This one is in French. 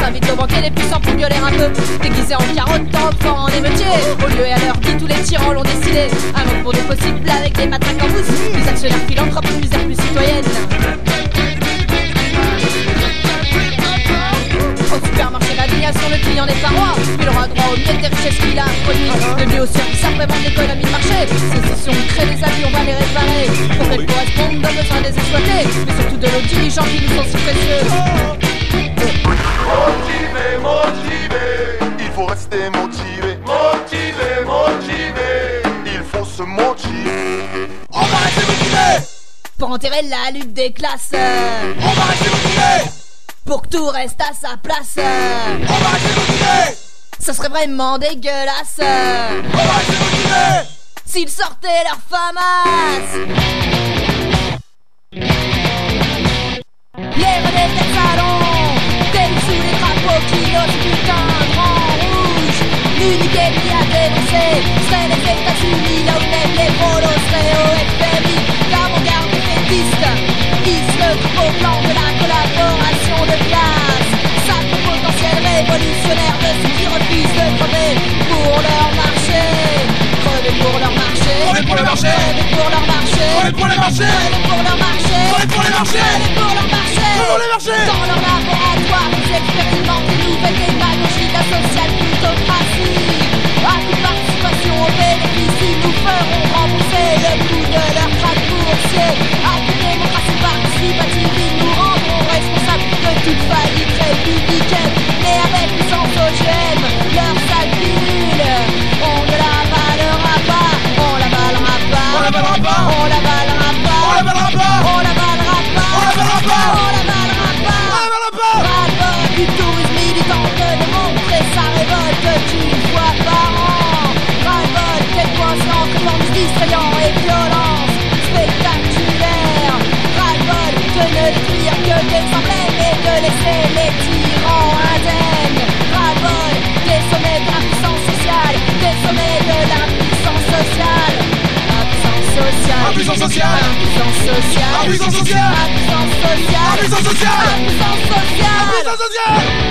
Invite au banquet les puissants pour violer un peu. Déguisés en carottes, enfants en émeutier. Au lieu et à l'heure dit, tous les tyrans l'ont décidé. Un monde pour des possibles avec des matraques en mousse. Des actionnaires philanthropes, plus air, plus citoyennes. Au supermarché, l'indignation, le client n'est pas roi. Il aura droit au miel des richesses qu'il a produit. Le mieux au service après-vente d'économie de marché. Si on crée des avis, on va les réparer. Pour qu'elles correspondent aux besoins des exploités. Mais surtout de nos dirigeants qui nous sont si précieux. Motivé, motivé, il faut rester motivé. Motivé, motivé, il faut se motiver. On va rester motivé. Pour enterrer la lutte des classes. On va rester motivé. Pour que tout reste à sa place. On va rester motivé. Ça serait vraiment dégueulasse. On va rester motivé. S'ils sortaient leur famas. Les relèves des salons, tels sous les drapeaux qui n'osent putain grand rouge. L'unique ennemi à dénoncer serait les États-Unis, là où même les polos seraient au FMI. L'avant-garde fétiste hisse le drapeau blanc de la collaboration de classe. Sacre potentiel révolutionnaire de ceux qui refusent de crever pour leur marché. Crever pour leur marché. Crever pour le marché. Crever pour leur marché. Crever pour les marchés. Crever pour leur marché. Crever pour les marchés. Crever pour leur marché. Pour les marchés. Dans leur laboratoire, ils expérimentent une nouvelle démagogie de la social plutocratie. À toute participation aux bénéfices, ils nous feront rembourser le coût de leur traque boursier. À toute démocratie participative, ils nous rendront responsables de toute faillite républicaine. Mais avec licence OGM, leur sale pilule, on ne l'avalera pas. On l'avalera pas. On l'avalera pas. On l'avalera pas. On l'avalera pas. On l'avalera pas. On l'avalera pas. On l'avalera pas. On l'avalera pas. Ras-le-bol du tourisme militant de montrer sa révolte d'une fois par an. Ras-le-bol des coincés entre formes distrayants et violence spectaculaire. Ras-le-bol de ne détruire que des emblèmes et de laisser les tyrans indemnes. Ras-le-bol des sommets de la puissance sociale, des sommets de la puissance sociale. La puissance sociale. La puissance sociale. La puissance sociale. La puissance sociale. La puissance sociale. La puissance sociale. La puissance sociale. La puissance sociale.